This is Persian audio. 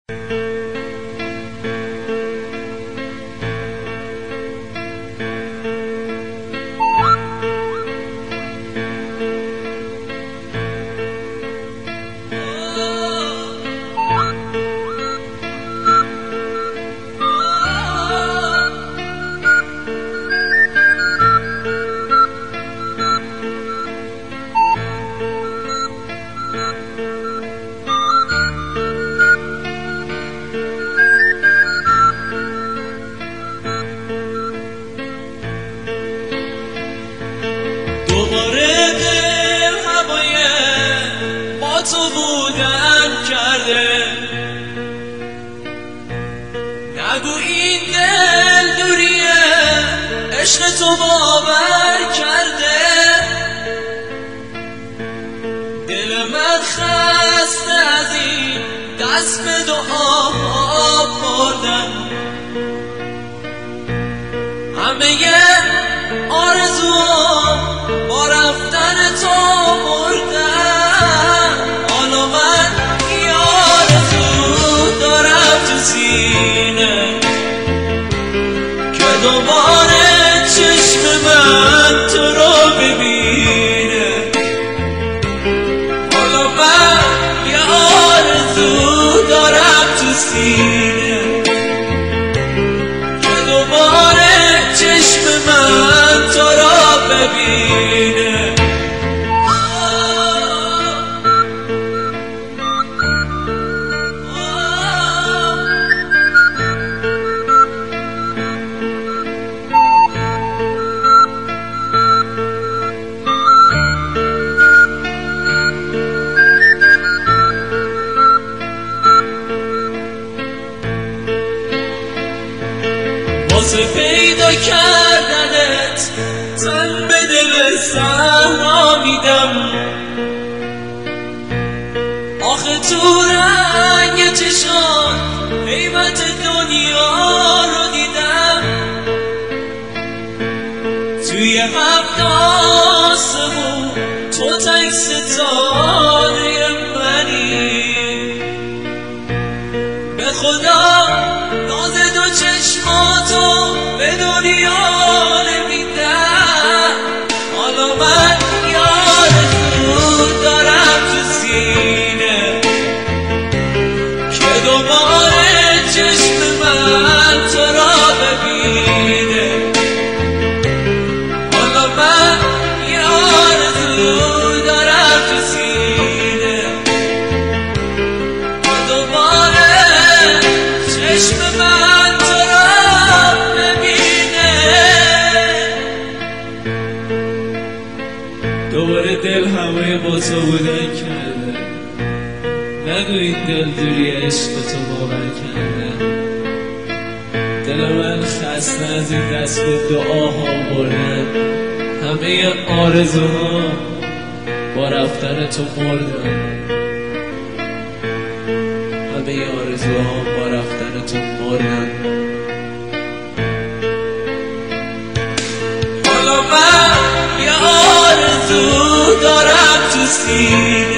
دوباره دل هوای با تو بودن کرده، نگو این دل دوریه عشق تو باور کرده. دل من خسته از این دست به دعا بردن، همه آرزوام با رفتن تو مردن. حالا من یه آرزو دارم تو سینه که دوباره چشم من تو رو ببینه. حالا من یه آرزو دارم تو سینه که دوباره چشم من تو رو ببینه. واسه پیدا کردنت تن به دل صحرا میدم، آخه تو رنگ چشات قیمت دنیا رو دیدم. توی هفت آسمون تو تک ستاره منی، به خدا ناز دو چشماتو به دنیا نمیدم. حالا من یه آرزو دارم تو سینه که دوباره چشم من تو را ببینه. حالا من یه آرزو دارم تو سینه که دوباره چشم من تو را ببینه. دوباره دل هوای با تو بودن کرده، نگو این دل دوری عشق تو باور کرده. دل من خسته از این دست به دعاها بردن، همه آرزوها با رفتن تو مردن. همه آرزوها با رفتن تو مردن. حالا من یه آرزو دارم تو سینه